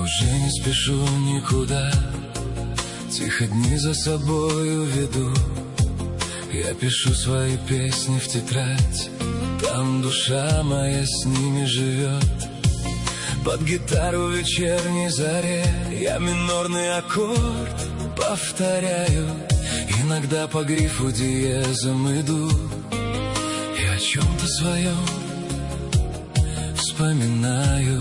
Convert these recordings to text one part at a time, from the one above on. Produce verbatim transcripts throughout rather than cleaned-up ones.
Уже не спешу никуда, тихо дни за собою веду. Я пишу свои песни в тетрадь, там душа моя с ними живет. Под гитару в вечерней заре я минорный аккорд повторяю. Иногда по грифу диезом иду и о чем-то своем вспоминаю.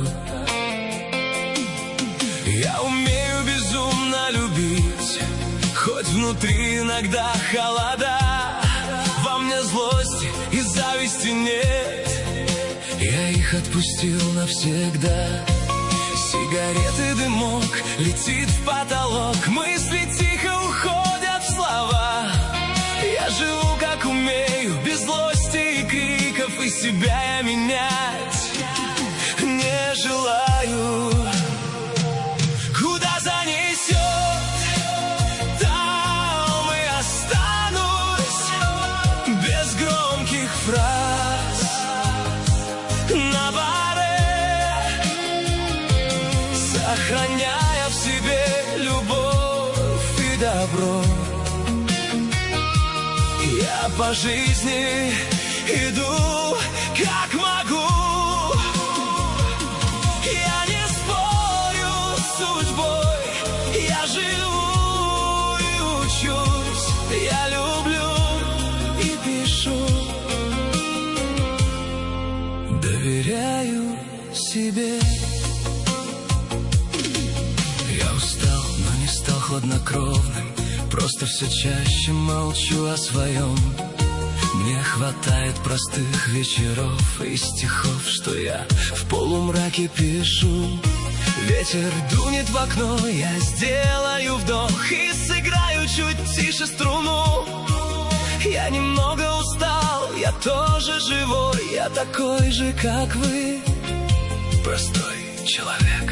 Я умею безумно любить, хоть внутри иногда холода. Во мне злости и зависти нет, я их отпустил навсегда. Сигареты, дымок летит в потолок, мысли тихо уходят в слова. Я живу как умею, без злости и криков, и себя я менять не желаю. Куда занесет, там и останусь, без громких фраз на баре, сохраняя в себе любовь и добро. Я по жизни иду как могу. Я не спорю с судьбой, я живу и учусь. Я люблю и пишу, доверяю себе. Я устал, но не стал хладнокровным, просто все чаще молчу о своем. Мне хватает простых вечеров и стихов, что я в полумраке пишу. Ветер дунет в окно, я сделаю вдох и сыграю чуть тише струну. Я немного устал, я тоже живой, я такой же, как вы, простой человек.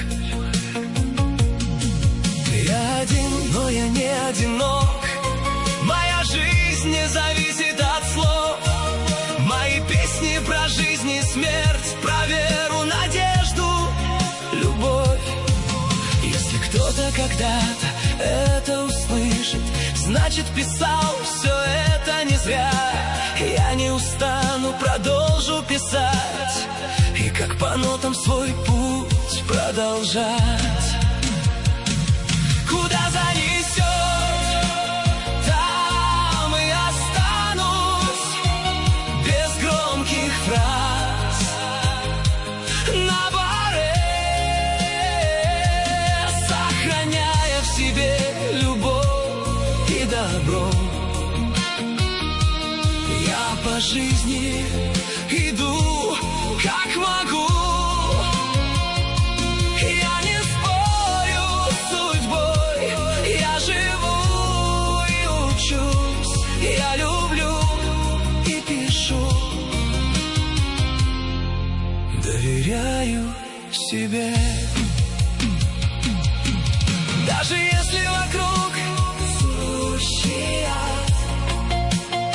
Я один, но я не одинок. Моя жизнь не зависит от слов. Мои песни про жизнь и смерть, про веру, надежду, любовь. Если кто-то когда-то это услышит, значит писал все это не зря. Я не устану, продолжу писать и как по нотам свой путь продолжать. Куда занесет, там и останусь, без громких фраз на баре, сохраняя в себе любовь и добро. Я по жизни иду как могу. Я люблю и пишу, доверяю себе. Даже если вокруг сущий ад,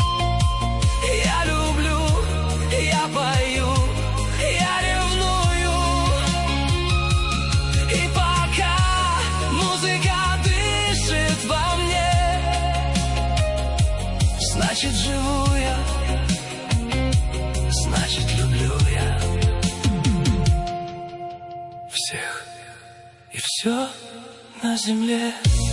я люблю, я пою, я ревную. И пока музыка дышит во мне, значит живу я, значит люблю я всех и все на земле.